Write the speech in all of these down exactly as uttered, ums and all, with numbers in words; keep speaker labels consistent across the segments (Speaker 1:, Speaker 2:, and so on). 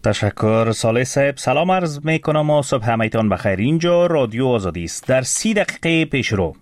Speaker 1: تشکر صالح صاحب. سلام عرض می کنم و صبح همایتان بخیر. اینجا رادیو آزادی است. در سی دقیقه پیش رو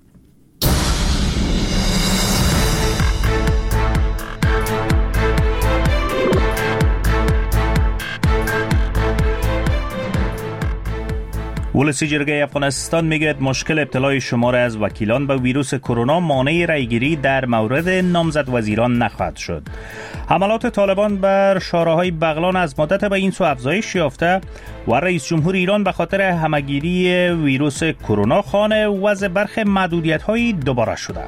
Speaker 1: ولسی جرگه افغانستان میگوید مشکل ابتلای شمار از وکیلان به ویروس کرونا مانع رایگیری در مورد نامزد وزیران نخواهد شد. حملات طالبان بر شارع‌های بغلان از مدت به این سو افزایش یافته و رئیس جمهور ایران به خاطر همه‌گیری ویروس کرونا خانه وضع برخی محدودیت‌های دوباره شده.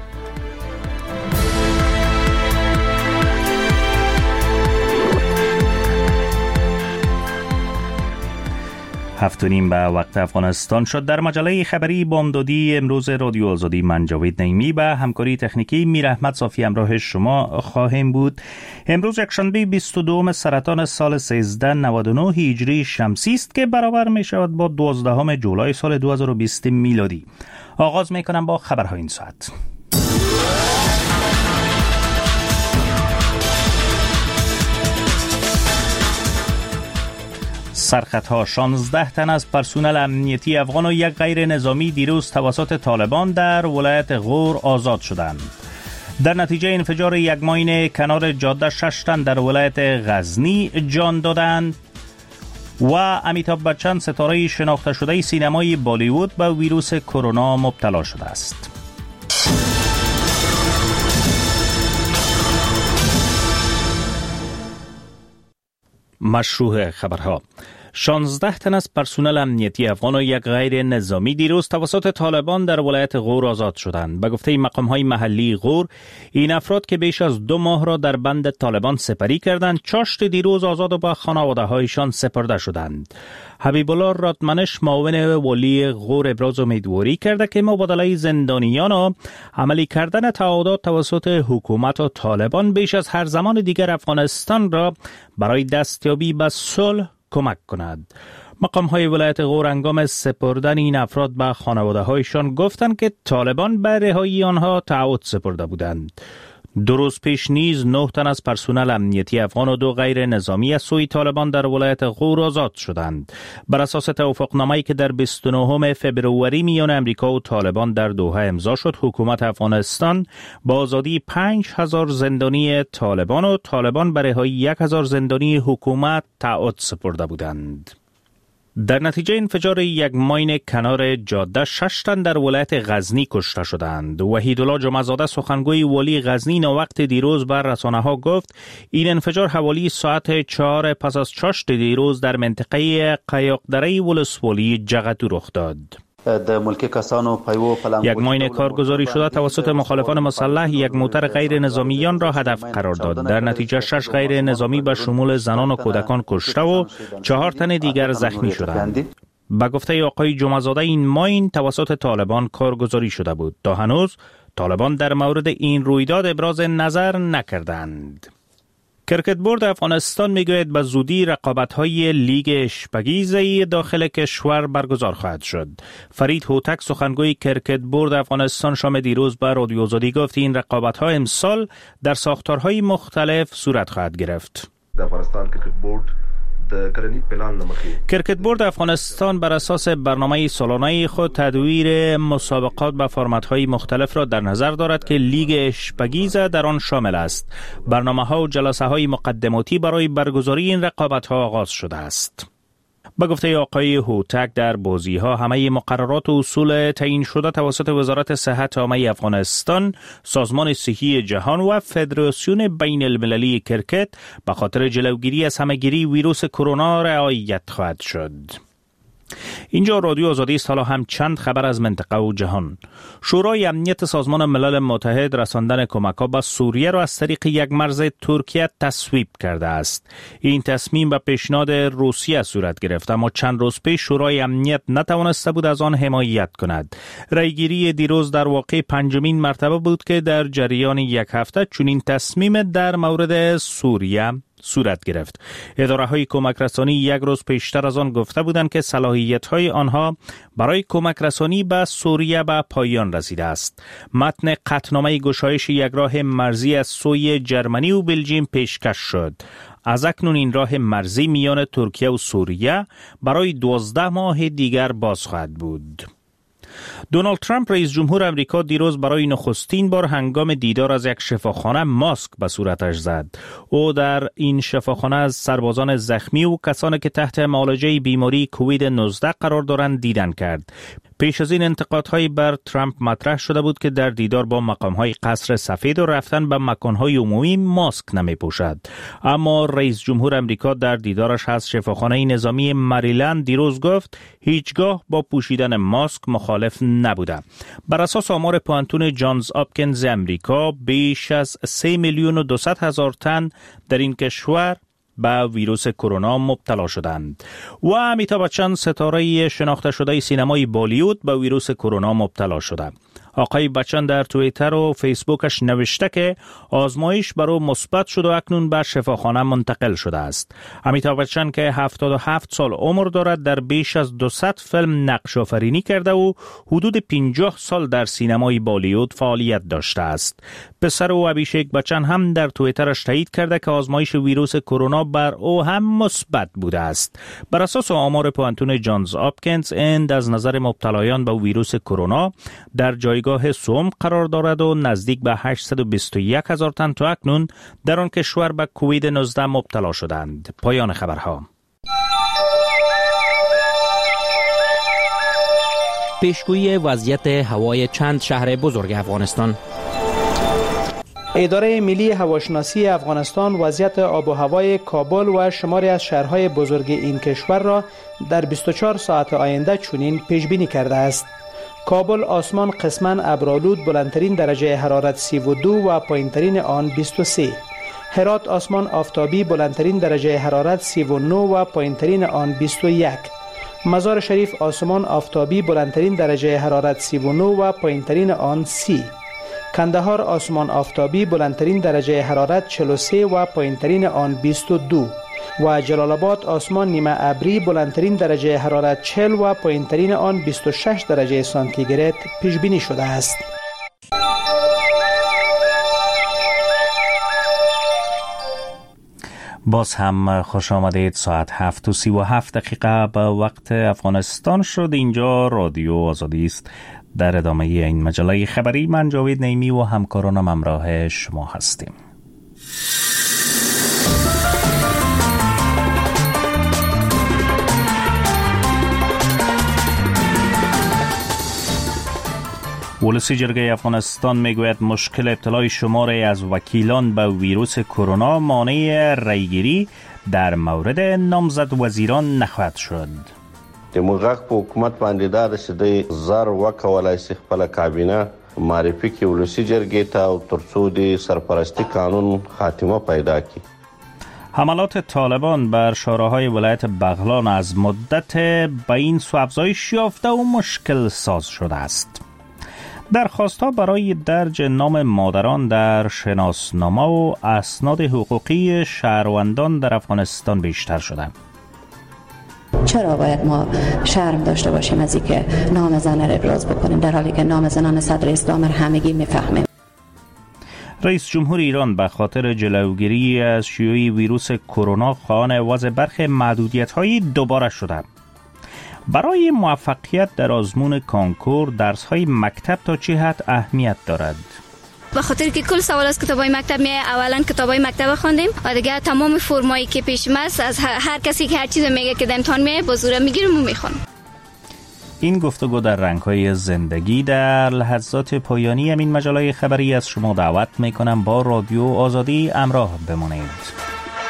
Speaker 1: هفت و نیم به وقت افغانستان شد. در مجله خبری بامدادی امروز رادیو آزادی من جاوید نعیمی به همکاری تکنیکی میر احمد صافی همراه شما خواهیم بود. امروز یکشنبه بیست و دوم سرطان سال سیزده نود و نه هجری شمسی است که برابر می شود با دوازدهم جولای سال دو هزار و بیست میلادی. آغاز می کنم با خبرهای این ساعت. سرخطها شانزده تن از پرسنل امنیتی افغان و یک غیر نظامی دیروز توسط طالبان در ولایت غور آزاد شدند. در نتیجه انفجار یک ماین کنار جاده شش تن در ولایت غزنی جان دادند و امیتاب بچن ستاره شناخته شده سینمای بالیوود به ویروس کرونا مبتلا شده است. مشروع خبرها. شانزده تن از پرسنل امنیتی افغان و یک غیر نظامی دیروز توسط طالبان در ولایت غور آزاد شدند. به گفته مقام‌های محلی غور، این افراد که بیش از دو ماه را در بند طالبان سپری کردند، چاشت دیروز آزاد و به خانواده‌هایشان سپرده شدند. حبیب الله رادمنش معاون ولی غور ابراز امیدواری کرده که مبادله زندانیان و عملی کردن تعهدات توسط حکومت و طالبان بیش از هر زمان دیگر افغانستان را برای دستیابی به صلح کمک کند. مقام های ولایت غور هنگام سپردن این افراد به خانواده هایشان گفتند که طالبان به رهایی آنها تعهد سپرده بودند. دو روز پیش نیز نه تن از پرسنل امنیتی افغان و دو غیر نظامی از سوی طالبان در ولایت غور آزاد شدند. بر اساس توافقنامه‌ای که در بیست و نهم فوریه میان امریکا و طالبان در دوحه امضا شد، حکومت افغانستان با آزادی پنج هزار زندانی طالبان و طالبان به رهایی یک هزار زندانی حکومت تعهد سپرده بودند. در نتیجه انفجار یک ماین کنار جاده شش تن در ولایت غزنی کشته شدند. وحیدالله جمعه‌زاده سخنگوی ولی غزنی ناوقت دیروز بر رسانه‌ها گفت این انفجار حوالی ساعت چهار پس از چاشت دیروز در منطقه قیاقدره ولسوالی جغتو رخ داد. یک ماین کارگزاری شده توسط مخالفان مسلح یک موتر غیر نظامیان را هدف قرار داد. در نتیجه شش غیر نظامی به شمول زنان و کودکان کشته و چهار تن دیگر زخمی شدند. به گفته آقای جمعه‌زاده این ماین توسط طالبان کارگزاری شده بود. تا هنوز طالبان در مورد این رویداد ابراز نظر نکردند. کرکت بورد افغانستان میگوید به زودی رقابت‌های لیگ اشپگیزی داخل کشور برگزار خواهد شد. فرید هوتک سخنگوی کرکت بورد افغانستان شام دیروز به رادیو آزادی گفت این رقابت‌ها امسال در ساختارهای مختلف صورت خواهد گرفت.
Speaker 2: افغانستان کرکت بورد
Speaker 1: کرکت بورد افغانستان بر اساس برنامه سالانه خود تدویر مسابقات به فرمت‌های مختلف را در نظر دارد که لیگ اشپگیز در آن شامل است. برنامه‌ها و جلسه‌های مقدماتی برای برگزاری این رقابت‌ها آغاز شده است. به گفته آقای هوتک در بازی‌ها همه مقررات و اصول تعیین شده توسط وزارت صحت عامه افغانستان، سازمان صحی جهان و فدراسیون بین المللی کرکت به خاطر جلوگیری از همه‌گیری ویروس کرونا رعایت خواهد شد. اینجا رادیو آزادی است. حالا هم چند خبر از منطقه و جهان. شورای امنیت سازمان ملل متحد رساندن کمک‌ها به سوریه را از طریق یک مرز ترکیه تصویب کرده است. این تصمیم به پیشنهاد روسیه صورت گرفت، اما چند روز پیش شورای امنیت نتوانسته بود از آن حمایت کند. رأیگیری دیروز در واقع پنجمین مرتبه بود که در جریان یک هفته چنین تصمیم در مورد سوریه صورت گرفت. اداره‌های کمک رسانی یک روز پیشتر از آن گفته بودند که صلاحیت‌های آنها برای کمک رسانی به سوریه به پایان رسیده است. متن قطعنامه گشایش یک راه مرزی از سوی جرمنی و بلژیم پیشکش شد، از اکنون این راه مرزی میان ترکیه و سوریه برای دوازده ماه دیگر باز خواهد بود. دونالد ترامپ رئیس جمهور امریکا دیروز برای نخستین بار هنگام دیدار از یک شفاخانه ماسک به صورتش زد. او در این شفاخانه از سربازان زخمی و کسانی که تحت معالجه بیماری کووید نوزده قرار دارند دیدن کرد. پیش از این انتقادهای بر ترامپ مطرح شده بود که در دیدار با مقامهای قصر سفید و رفتن به مکانهای عمومی ماسک نمی پوشد. اما رئیس جمهور امریکا در دیدارش از شفاخانه نظامی مریلند دیروز گفت هیچگاه با پوشیدن ماسک مخالف نبوده. بر اساس آمار پوانتون جانز آپکینز امریکا بیش از سه میلیون و دویست هزار تن در این کشور به ویروس کرونا مبتلا شدند و امیتابh بچن ستاره شناخته شده سینمای بالیوود به ویروس کرونا مبتلا شده. آقای بچن در توییتر و فیسبوکش نوشته که آزمایش بر او مثبت شد و اکنون به شفاخانه منتقل شده است. امیتابh بچن که هفتاد و هفت سال عمر دارد در بیش از دویست فیلم نقش آفرینی کرده و حدود پنجاه سال در سینمای بالیوود فعالیت داشته است. پسر او ابیشیک بچن هم در توییترش تایید کرده که آزمایش ویروس کرونا بر او هم مثبت بوده است. بر اساس آمار پوانتون جانز آپکینز اند از نظر مبتلایان به ویروس کرونا در جایگاه سوم قرار دارد و نزدیک به هشتصد و بیست و یک هزار تن تا اکنون در آن کشور به کووید نوزده مبتلا شدند. پایان خبرها.
Speaker 2: پیشگویی وضعیت هوای چند شهر بزرگ افغانستان.
Speaker 3: اداره ملی هواشناسی افغانستان وضعیت آب و هوای کابل و شماری از شهرهای بزرگ این کشور را در بیست و چهار ساعت آینده چنین پیش بینی کرده است. کابل آسمان قسماً ابرآلود بلندترین درجه حرارت سی و دو و پایینترین آن بیست و سه. هرات آسمان آفتابی بلندترین درجه حرارت سی و نه و پایینترین آن بیست و یک. مزار شریف آسمان آفتابی بلندترین درجه حرارت سی و نه و پایینترین آن سی. کندهار آسمان آفتابی بلندترین درجه حرارت چهل و سه و پایینترین آن بیست و دو و جلال آباد آسمان نیمه ابری بلندترین درجه حرارت چهل و پایینترین آن بیست و شش درجه سانتیگراد پیش بینی شده است.
Speaker 1: باز هم خوش آمدید. ساعت هفت و سی و هفت دقیقه به وقت افغانستان شد. اینجا رادیو آزادی است. در ادامه این مجله خبری من جاوید نیمی و همکارانم همراه شما هستیم. ولسی جرگه افغانستان میگوید مشکل ابتلای شماری از وکیلان به ویروس کرونا مانع رایگیری در مورد نامزد وزیران نخواهد شد.
Speaker 4: د موږ په حکومت باندې دا رسیدي زر وکولای شي خپل کابینه معرفي کې ولسی جرګې ته او ترڅو د سرپرستی قانون خاتمه پیدا کړي.
Speaker 1: حملات طالبان بر شوراهای ولایت بغلان از مدت به این سو افزایش یافته و مشکل ساز شده است. درخواست‌ها برای درج نام مادران در شناسنامه و اسناد حقوقی شهروندان در افغانستان بیشتر شده.
Speaker 5: چرا باید ما شرم داشته باشیم از اینکه نام زن را ابراز بکنیم در حالی که نام زنان صدر اسلام را همگی میفهمیم؟
Speaker 1: رئیس جمهور ایران به خاطر جلوگیری از شیوع ویروس کرونا خواهان وضع برخی محدودیت‌های دوباره شده. برای موفقیت در آزمون کانکور درس‌های مکتب تا چه حد اهمیت دارد؟
Speaker 6: به خاطر که کل سوال از کتابای مکتب می اولا کتابای مکتب خواندیم و دیگه تمام فرمایی که پیش است از هر کسی که هر چیزی میگه که در امتحان میه با زور میگیریم و میخونیم.
Speaker 1: این گفتگو در رنگ‌های زندگی در لحظات پایانی همین مجله خبری از شما دعوت میکنم با رادیو آزادی همراه بمانید.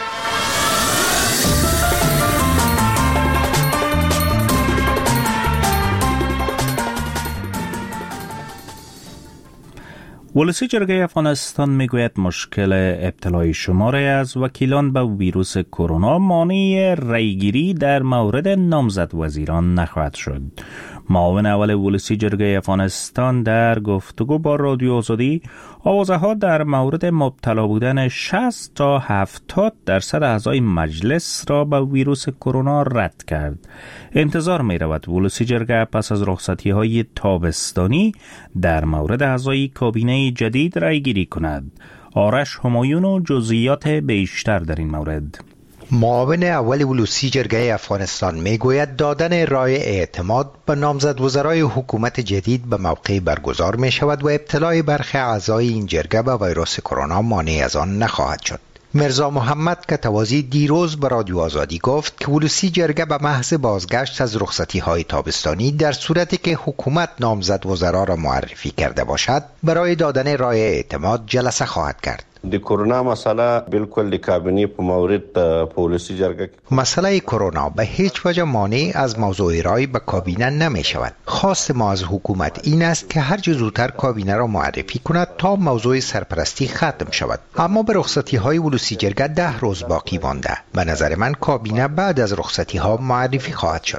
Speaker 1: ولسی جرگه افغانستان میگوید مشکل ابتلای شماری از وکیلان به ویروس کرونا مانع رایگیری در مورد نامزد وزیران نخواهد شد. معاون اول ولسی جرگه افغانستان در گفتگو با رادیو آزادی آوازه ها در مورد مبتلا بودن شصت تا هفتاد درصد اعضای مجلس را به ویروس کرونا رد کرد. انتظار می رود ولسی جرگه پس از رخصتی های تابستانی در مورد اعضای کابینه جدید رای گیری کند. آرش همایون و جزئیات بیشتر در این مورد.
Speaker 7: معاون اول ولوسی جرگه افغانستان میگوید دادن رای اعتماد به نامزد وزرای حکومت جدید به موقع برگزار می شود و ابتلای برخی اعضای این جرگه به ویروس کرونا مانع از آن نخواهد شد. مرزا محمد کتوازی دیروز به رادیو آزادی گفت که ولوسی جرگه به محض بازگشت از رخصتی های تابستانی در صورتی که حکومت نامزد وزرا را معرفی کرده باشد برای دادن رای اعتماد جلسه خواهد کرد.
Speaker 4: د کرونا مسئله بالکل د کابینه په مورد پالیسی جرگه
Speaker 7: مسئله کرونا به هیچ وجه مانع از موضوع رای به کابینه نمی شود. خواست ما از حکومت این است که هر چه زودتر کابینه را معرفی کند تا موضوع سرپرستی ختم شود. اما به رخصتی های ولوسی جرگه ده روز باقی مانده. به نظر من کابینه بعد از رخصتی ها معرفی خواهد شد.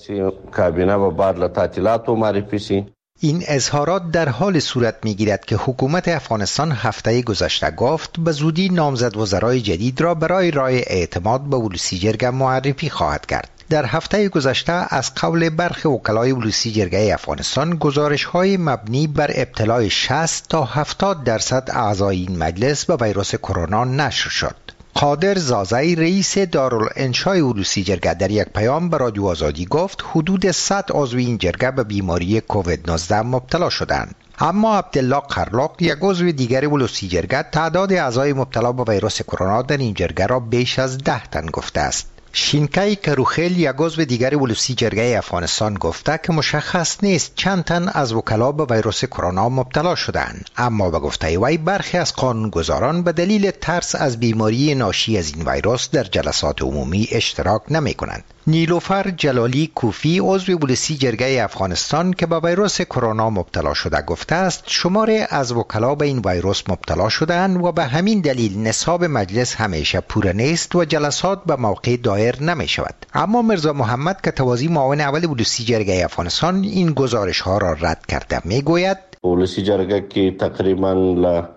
Speaker 4: کابینه با بعد از تعطیلات معرفی شي.
Speaker 7: این اظهارات در حال صورت می‌گیرد که حکومت افغانستان هفته گذشته گفت به زودی نامزد وزرای جدید را برای رای اعتماد به ولوسی جرگه معرفی خواهد کرد. در هفته گذشته از قول برخی وکلای ولوسی جرگه افغانستان گزارش‌های مبنی بر ابتلای شصت تا هفتاد درصد اعضای این مجلس به ویروس کرونا نشر شد. قادر زازای رئیس دارالانشای ولوسی جرگه در یک پیام به رادیو آزادی گفت حدود صد عضو این جرگه به بیماری کووید نوزده مبتلا شدند. اما عبدالله قرلاق یک عضو دیگر ولوسی جرگه تعداد اعضای مبتلا به ویروس کرونا در این جرگه را بیش از ده تن گفته است. شینکای کروخیل یک عضو دیگر ولوسی جرگه افغانستان گفته که مشخص نیست چند تن از وکلا به ویروس کرونا مبتلا شدند، اما به گفته وی برخی از قانونگذاران به دلیل ترس از بیماری ناشی از این ویروس در جلسات عمومی اشتراک نمی کنند. نیلوفر جلالی کوفی عضو ولوسی جرگه افغانستان که به ویروس کرونا مبتلا شده گفته است شماره از وکلا به این ویروس مبتلا شدند و به همین دلیل نصاب مجلس همیشه پوره نیست و جلسات به موقع دایر نمی شود. اما مرزا محمد کتوازی معاون اول ولوسی جرگه افغانستان این گزارش ها را رد کرده می گوید
Speaker 4: ولوسی جرگه که تقریبا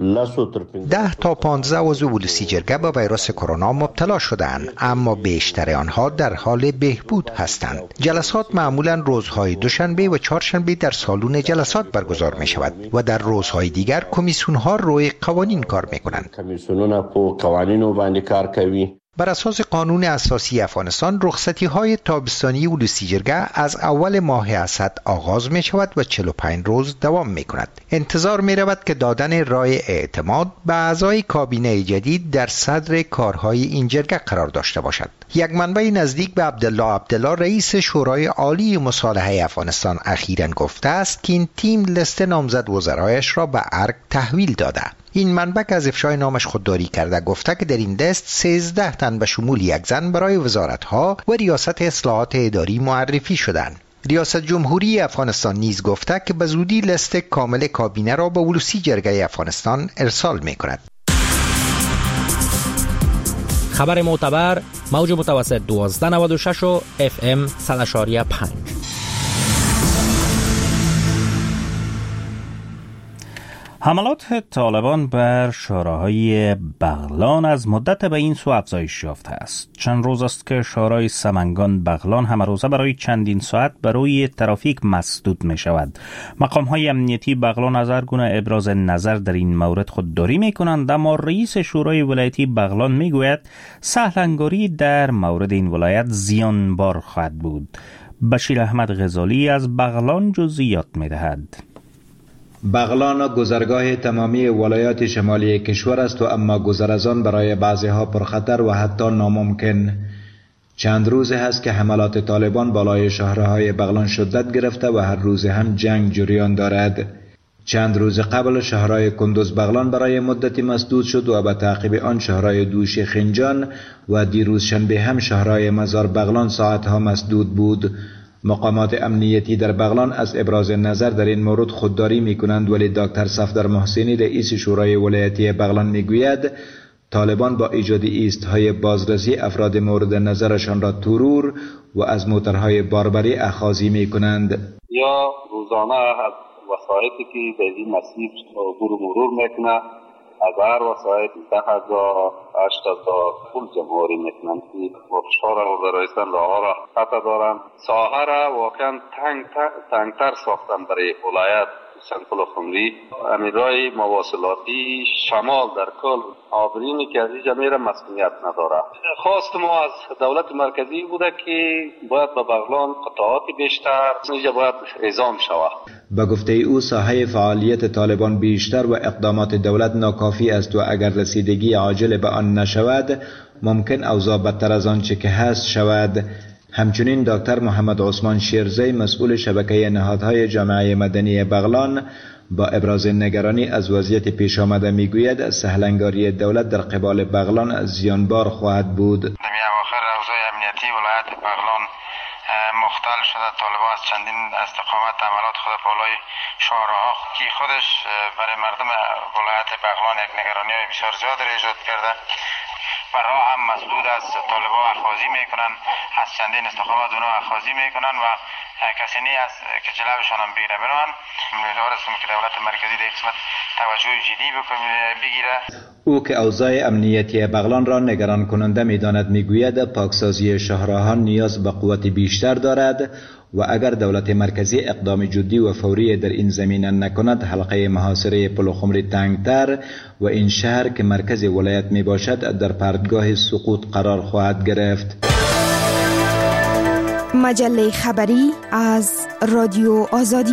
Speaker 7: ده تا پانزده عضو ولوسی جرگه به ویروس کرونا مبتلا شدند، اما بیشتر آنها در حال بهبود هستند. جلسات معمولا روزهای دوشنبه و چهارشنبه در سالن جلسات برگزار می شود و در روزهای دیگر کمیسیون ها روی قوانین کار می کنند.
Speaker 4: کمیسیونونه په قوانینو باندې کار کوي.
Speaker 7: بر اساس قانون اساسی افغانستان رخصتی های تابستانی ولوسی جرگه از اول ماه اسد آغاز می شود و چهل و پنج روز دوام می کند. انتظار می رود که دادن رای اعتماد به اعضای کابینه جدید در صدر کارهای این جرگه قرار داشته باشد. یک منبع نزدیک به عبدالله عبدالله رئیس شورای عالی مصالحه افغانستان اخیراً گفته است که این تیم لیست نامزد وزرایش را به ارگ تحویل داده. این منبع از افشای نامش خودداری کرده گفته که در این لیست سیزده تن به شمول یک زن برای وزارتها و ریاست اصلاحات اداری معرفی شدند. ریاست جمهوری افغانستان نیز گفته که به زودی لیست کامل کابینه را به ولوسی جرگه افغانستان ارسال می کند.
Speaker 2: خبر معتبر موج متوسط دوازده نود و شش و اف ام صد و شش و پنج.
Speaker 1: حملات طالبان بر شوراهای بغلان از مدت به این سو افزایش یافته است. چند روز است که شورای سمنگان بغلان همه روزه برای چندین ساعت برای ترافیک مسدود می شود. مقام های امنیتی بغلان از هر گونه ابراز نظر در این مورد خودداری می کنند، اما رئیس شورای ولایتی بغلان می گوید سهلنگاری در مورد این ولایت زیانبار خواهد بود. بشیر احمد غزالی از بغلان جزئیات می دهد.
Speaker 8: بغلان گذرگاه تمامی ولایات شمالی کشور است و اما گذر از آن برای بعضی ها پرخطر و حتی ناممکن. چند روز هست که حملات طالبان بالای شهرهای بغلان شدت گرفته و هر روز هم جنگ جریان دارد. چند روز قبل شهرهای کندوز بغلان برای مدتی مسدود شد و به تعقیب آن شهرهای دوش خنجان و دیروز شنبه هم شهرهای مزار بغلان ساعتها مسدود بود. مقامات امنیتی در بغلان از ابراز نظر در این مورد خودداری می کنند، ولی دکتر صفدر محسنی رئیس شورای ولایتی بغلان می گوید طالبان با ایجاد ایستهای بازرسی افراد مورد نظرشان را ترور و از موترهای باربری اخاذی می کنند.
Speaker 9: یا روزانه از وسایطی که در این مسیر عبور و مرور میکنه از هر وسایط ده هزار هشت هزار پول جمهوری میکنند که با فشار آورده رایستن راه را قطع دارند. ساحه را واقعا تنگ تنگتر ساختن برای ولایت حسین پلخمری امیرای مواصلاتی شمال در کل آبرینی که از اینجا میره مسئولیت نداره. خواست ما از دولت مرکزی بوده که باید به بغلان قطعات بیشتر اینجا باید اعزام شود.
Speaker 8: به گفته او ساحه فعالیت طالبان بیشتر و اقدامات دولت ناکافی است و اگر رسیدگی عاجل به آن نشود ممکن اوضاع بدتر از آنچه که هست شود. همچنین دکتر محمد عثمان شیرزی مسئول شبکه نهادهای جامعه مدنی بغلان با ابراز نگرانی از وضعیت پیش آمده میگوید سهلنگاری دولت در قبال بغلان زیانبار خواهد بود.
Speaker 10: در اواخر اوضاع امنیتی ولایت بغلان مختل شده. طالبان از چندین استقامت عملات خود بالای شهرها که خودش برای مردم ولایت بغلان یک نگرانی بسیار زیاد را ایجاد کرده. برها هم مسئول از طالبان اخاذی میکنن، از چندین استقامت اونا اخاذی میکنن و کسی نی است که جلوشان هم بگیره. بران امیدوار هستم که دولت مرکزی در قسمت توجه جدی بگیره.
Speaker 8: او که اوضاع امنیتی بغلان را نگران کننده میداند میگوید پاکسازی شهرها نیاز به قوت بیشتر دارد و اگر دولت مرکزی اقدام جدی و فوری در این زمینه نکند حلقه محاصره پلخمری تنگتر و این شهر که مرکز ولایت می باشد در پرتگاه سقوط قرار خواهد گرفت.
Speaker 11: مجله خبری از رادیو آزادی.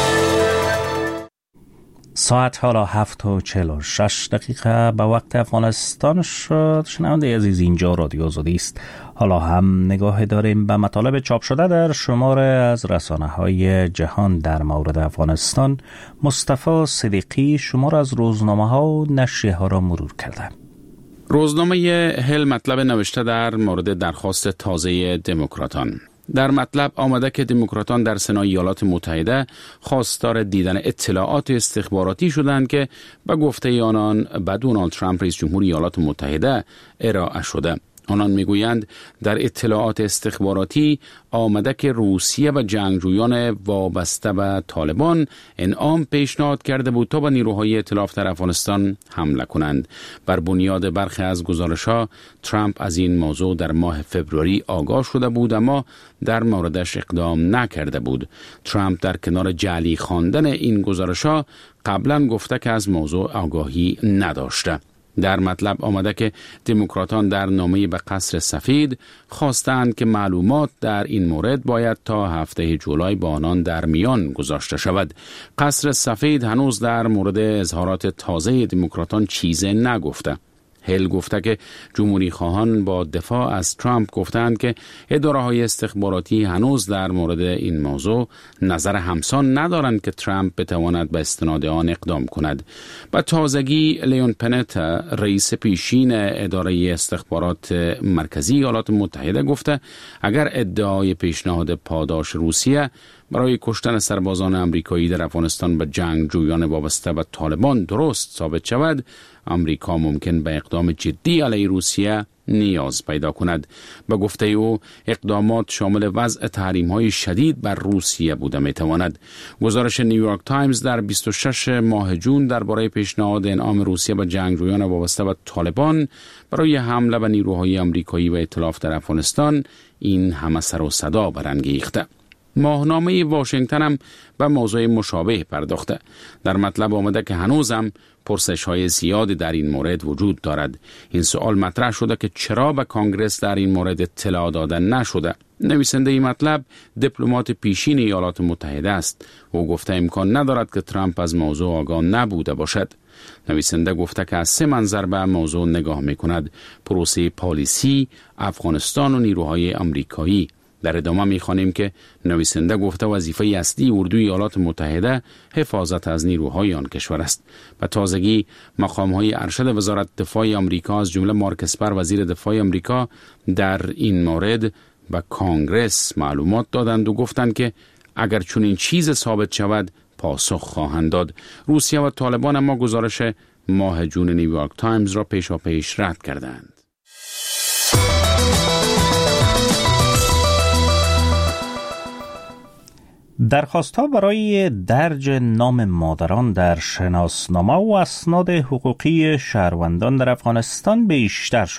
Speaker 1: ساعت حالا هفت و چهل و شش دقیقه به وقت افغانستان شد. شنونده عزیز، اینجا رادیو آزادی است. حالا هم نگاه داریم به مطالب چاپ شده در شماره از رسانه های جهان در مورد افغانستان. مصطفی صدیقی شماره از روزنامه ها و نشریه ها را مرور کرده.
Speaker 12: روزنامه هل مطلب نوشته در مورد درخواست تازه دموکراتان. در مطلب آمده که دموکراتان در سنا ایالات متحده خواستار دیدن اطلاعات استخباراتی شدند که به گفته آنان به دونالد ترامپ رئیس جمهور ایالات متحده ارائه شده. آنان میگویند در اطلاعات استخباراتی آمده که روسیه و جنگجویان وابسته به طالبان انعام پیشنهاد کرده بود تا به نیروهای ائتلاف در افغانستان حمله کنند. بر بنیاد برخی از گزارش‌ها ترامپ از این موضوع در ماه فوریه آگاه شده بود اما در موردش اقدام نکرده بود. ترامپ در کنار جعلی خواندن این گزارش‌ها قبلا گفته که از موضوع آگاهی نداشته. در مطلب آمده که دموکراتان در نامه‌ای به قصر سفید خواستند که معلومات در این مورد باید تا هفته جولای با آنان در میان گذاشته شود. قصر سفید هنوز در مورد اظهارات تازه دموکراتان چیزی نگفته. هل گفته که جمهوری خواهان با دفاع از ترامپ گفتند که اداره‌های استخباراتی هنوز در مورد این موضوع نظر همسان ندارند که ترامپ بتواند به استناد آن اقدام کند. به تازگی لیون پنت رئیس پیشین اداره استخبارات مرکزی ایالات متحده گفته اگر ادعای پیشنهاد پاداش روسیه برای کشتن سربازان امریکایی در افغانستان به جنگجویان وابسته به طالبان درست ثابت شود، امریکا ممکن به اقدام جدی علیه روسیه نیاز پیدا کند. به گفته او اقدامات شامل وضع تحریم‌های شدید بر روسیه بوده می‌تواند. گزارش نیویورک تایمز در بیست و ششم ماه جون درباره پیشنهاد انعام روسیه به جنگجویان وابسته به طالبان برای حمله به نیروهای آمریکایی و ائتلاف در افغانستان این همه سر و صدا برانگیخته. ماهنامه واشنگتن هم به موضوع مشابه پرداخته. در مطلب آمده که هنوزم پرسش‌های زیادی در این مورد وجود دارد. این سوال مطرح شده که چرا به کانگرس در این مورد اطلاع داده نشده. نویسنده این مطلب دیپلمات پیشین ایالات متحده است. او گفته امکان ندارد که ترامپ از موضوع آگاه نبوده باشد. نویسنده گفته که از سه منظر به موضوع نگاه می‌کند: پروسه پالیسی، افغانستان و نیروهای آمریکایی. در ادامه می‌خوانیم که نویسنده گفته وظیفه اصلی اردوی ایالات متحده حفاظت از نیروهای آن کشور است. به تازگی مقام‌های ارشد وزارت دفاع آمریکا از جمله مارک اسپر وزیر دفاع آمریکا در این مورد به کانگرس معلومات دادند و گفتند که اگر چنین چیز ثابت شود پاسخ خواهند داد. روسیه و طالبان اما گزارش ماه جون نیویورک تایمز را پیشا پیش رد کردند.
Speaker 1: درخواست‌ها برای درج نام مادران در شناسنامه و اسناد حقوقی شهروندان در افغانستان بیشتر شده.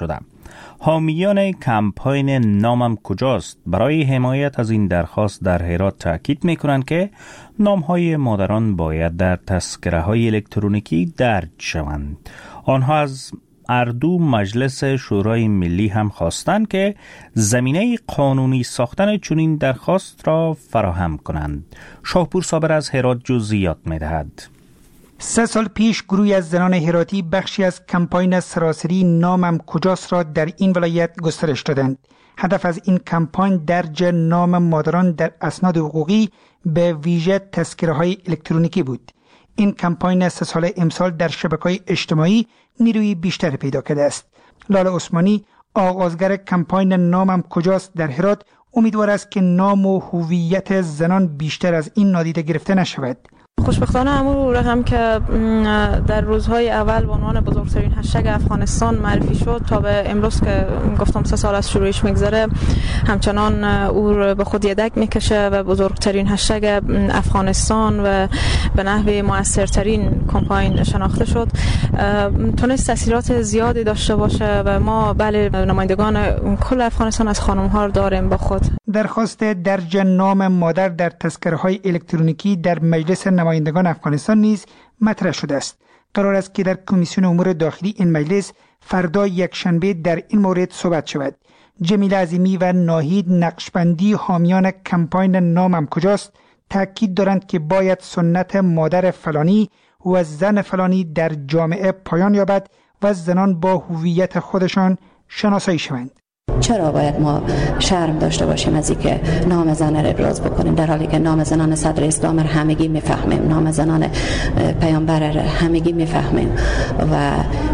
Speaker 1: حامیان کمپاین نامم کجاست برای حمایت از این درخواست در هرات تاکید می‌کنند که نام‌های مادران باید در تذکره‌های الکترونیکی درج شوند. آنها از اردو مجلس شورای ملی هم خواستند که زمینه قانونی ساختن چنین درخواست را فراهم کنند. شاهپور صابر از هرات جزئیات می‌دهد.
Speaker 13: سه سال پیش گروهی از زنان هراتی بخشی از کمپاین سراسری نامم کجاست را در این ولایت گسترش دادند. هدف از این کمپاین درج نام مادران در اسناد حقوقی به ویژه تذکره‌های الکترونیکی بود. این کمپاین سه ساله امسال در شبکه‌های اجتماعی نیروی بیشتر پیدا کرده است. لاله عثمانی آغازگر کمپاین نامم کجاست در هرات امیدوار است که نام و هویت زنان بیشتر از این نادیده گرفته نشود.
Speaker 14: خوشبختانه همون رقم که در روزهای اول به عنوان بزرگترین هشتگ افغانستان معرفی شد تا به امروز که گفتم سه سال از شروعش میگذره همچنان او به خود یدک میکشه و بزرگترین هشتگ افغانستان و به نحو موثرترین کمپاین شناخته شد. تونست تاثیرات زیادی داشته باشه و ما بله نمایندگان کل افغانستان از خانم ها داریم با خود.
Speaker 13: درخواست درج نام مادر در تذکره‌های الکترونیکی در مجلس نمایندگان افغانستان نیز مطرح شده است. قرار است که در کمیسیون امور داخلی این مجلس فردا یک شنبه در این مورد صحبت شود. جمیل عظیمی و ناهید نقشبندی حامیان کمپاین نامم کجاست تاکید دارند که باید سنت مادر فلانی و زن فلانی در جامعه پایان یابد و زنان با هویت خودشان شناسایی شوند.
Speaker 5: چرا باید ما شرم داشته باشیم از اینکه نام زن را ابراز بکنیم در حالی که نام زنان صدر اسلام را همگی میفهمیم، نام زنان پیامبر را همگی میفهمیم و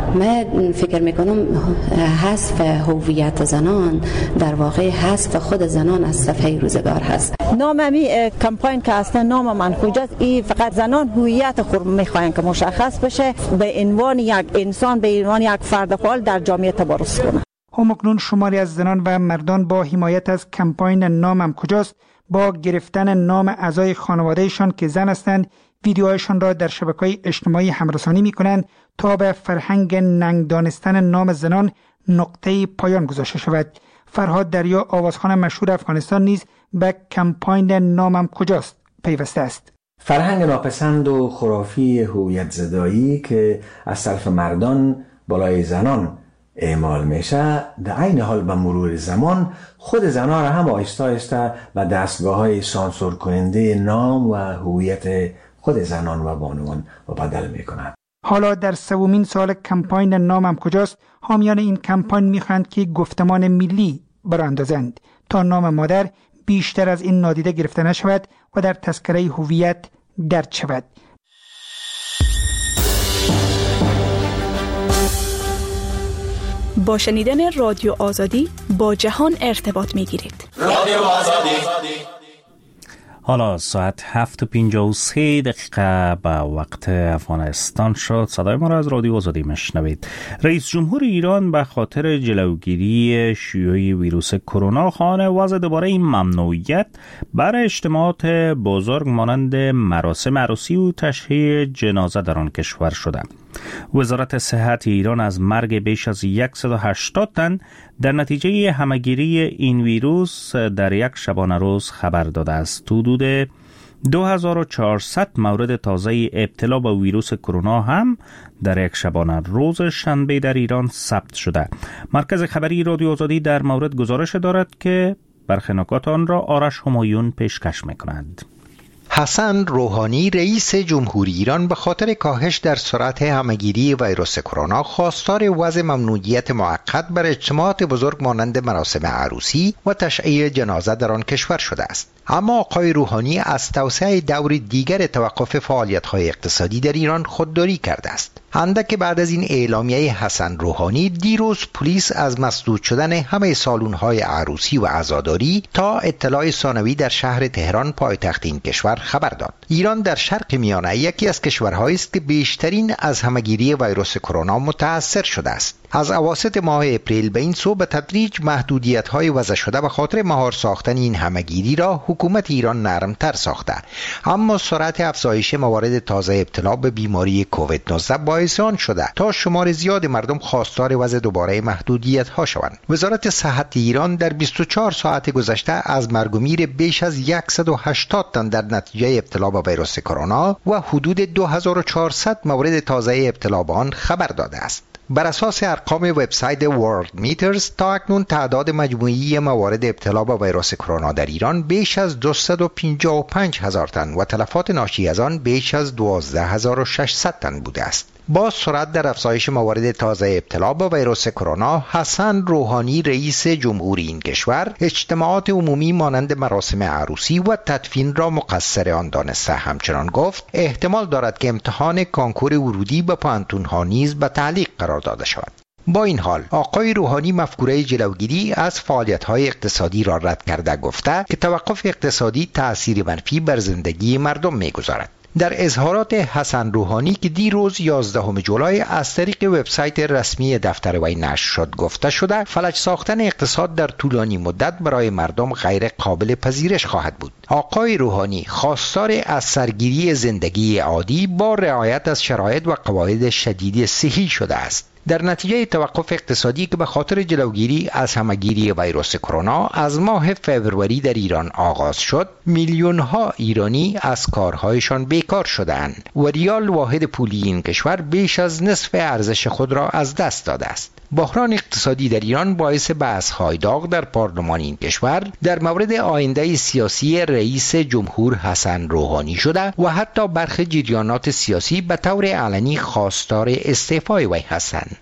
Speaker 5: من فکر میکنم حذف هویت زنان در واقع حذف خود زنان از صفحه روزگار هست.
Speaker 15: ناممی کمپاین که اصلا نام من کجاست این فقط زنان هویت خود میخواین که مشخص بشه به عنوان یک انسان به عنوان یک فرد فعال در جامعه تبارز کنه.
Speaker 13: همکنون شماری از زنان و مردان با حمایت از کمپاین نامم کجاست با گرفتن نام اعضای خانوادهشان که زن هستند ویدیوهایشان را در شبکه‌های اجتماعی همرسانی می‌کنند تا به فرهنگ ننگ دانستن نام زنان نقطه پایان گذاشته شود. فرهاد دریا آوازخوان مشهور افغانستان نیز به کمپاین نامم کجاست پیوسته است.
Speaker 16: فرهنگ ناپسند و خرافی هویت زدایی که از طرف مردان بالای زنان اعمال میشه در عین حال به مرور زمان خود زنان را هم آهسته آهسته به دستگاه‌های سانسور کننده نام و هویت خود زنان و بانوان و بدل میکنند.
Speaker 13: حالا در سومین سال کمپاین نامم کجاست حامیان این کمپاین میخواهند که گفتمان ملی براندازند تا نام مادر بیشتر از این نادیده گرفته نشود و در تذکره هویت درج شود.
Speaker 17: با شنیدن رادیو آزادی با جهان ارتباط می گیرید.
Speaker 1: رادیو آزادی. حالا ساعت هفت و پنجاه و سه دقیقه به وقت افغانستان شد. صدای ما را از رادیو آزادی مشنوید. رئیس جمهور ایران به خاطر جلوگیری شیوع ویروس کرونا خواهان وضع دوباره این ممنوعیت برای اجتماعات بزرگ مانند مراسم عروسی و تشییع جنازه در آن کشور شده. وزارت صحت ایران از مرگ بیش از صد و هشتاد تن در نتیجه همهگیری این ویروس در یک شبانه روز خبر داده است. حدود دو هزار و چهارصد مورد تازه ابتلا با ویروس کرونا هم در یک شبانه روز شنبه در ایران ثبت شده. مرکز خبری رادیو آزادی در مورد گزارش دارد که برخی نکات آن را آرش همایون پیشکش می‌کند.
Speaker 7: حسن روحانی رئیس جمهوری ایران به خاطر کاهش در سرعت همهگیری ویروس کرونا خواستار وضع ممنوعیت موقت بر اجتماعات بزرگ مانند مراسم عروسی و تشییع جنازه در آن کشور شده است. اما آقای روحانی از توسعه دور دیگر توقف فعالیت‌های اقتصادی در ایران خودداری کرده است. اندک بعد از این اعلامیه حسن روحانی دیروز پلیس از مسدود شدن همه سالن‌های عروسی و عزاداری تا اطلاع ثانوی در شهر تهران پایتخت این کشور خبر داد. ایران در شرق میانه یکی از کشورهایی است که بیشترین از همهگیری ویروس کرونا متأثر شده است. از اواسط ماه اپریل به این سو به تدریج محدودیت‌های وضع شده به خاطر مهار ساختن این همگیری را حکومت ایران نرمتر ساخته، اما سرعت افزایش موارد تازه ابتلا به بیماری کووید نوزده باعث آن شده تا شمار زیاد مردم خواستار وضع دوباره محدودیت‌ها شوند. وزارت صحت ایران در بیست و چهار ساعت گذشته از مرگ و میر بیش از صد و هشتاد تن در نتیجه ابتلا به ویروس کرونا و حدود دو هزار و چهارصد مورد تازه ابتلا به آن خبر داده است. بر اساس ارقام وبسایت ورلد میترز تا اکنون تعداد مجموعی موارد ابتلا به ویروس کرونا در ایران بیش از دویست و پنجاه و پنج هزار تن و تلفات ناشی از آن بیش از دوازده هزار و ششصد تن بوده است. با سرعت در افزایش موارد تازه ابتلا به ویروس کرونا، حسن روحانی رئیس جمهوری این کشور اجتماعات عمومی مانند مراسم عروسی و تدفین را مقصر آن دانسته. همچنان گفت احتمال دارد که امتحان کانکور ورودی به پانتون‌ها نیز به تعلیق قرار داده شود. با این حال آقای روحانی مفکوره جلوگیری از فعالیت‌های اقتصادی را رد کرده، گفته که توقف اقتصادی تأثیر منفی بر زندگی مردم می‌گذارد. در اظهارات حسن روحانی که دیروز یازدهم جولای از طریق وبسایت رسمی دفتر وی نشر شد گفته شده فلج ساختن اقتصاد در طولانی مدت برای مردم غیر قابل پذیرش خواهد بود. آقای روحانی خواستار از سرگیری زندگی عادی با رعایت از شرایط و قواعد شدید صحی شده است. در نتیجه توقف اقتصادی که به خاطر جلوگیری از همگیری ویروس کرونا از ماه فوریه در ایران آغاز شد، میلیون ها ایرانی از کارهایشان بیکار شدند و ریال واحد پولی این کشور بیش از نصف ارزش خود را از دست داده است. بحران اقتصادی در ایران باعث بحث‌های داغ در پارلمان این کشور در مورد آینده سیاسی رئیس جمهور حسن روحانی شده و حتی برخی جریانات سیاسی به طور علنی خواستار استعفای وی هستند.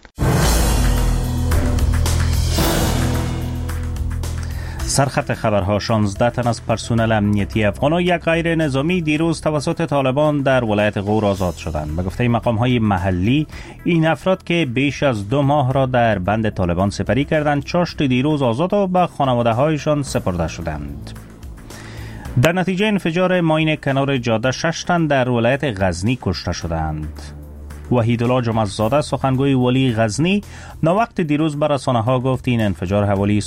Speaker 1: سرخط خبرها: شانزده تن از پرسنل امنیتی افغان و یک غیر نظامی دیروز توسط طالبان در ولایت غور آزاد شدند. به گفته مقام‌های محلی، این افراد که بیش از دو ماه را در بند طالبان سپری کردند، چاشت دیروز آزاد و به خانواده‌هایشان سپرده شدند. در نتیجه انفجار ماین کنار جاده، شش تن در ولایت غزنی کشته شدند. وحیدالله جمعه‌زاده، سخنگوی ولی غزنی، ناوقت دیروز به رسانه‌ها گفت این انفجار حوالی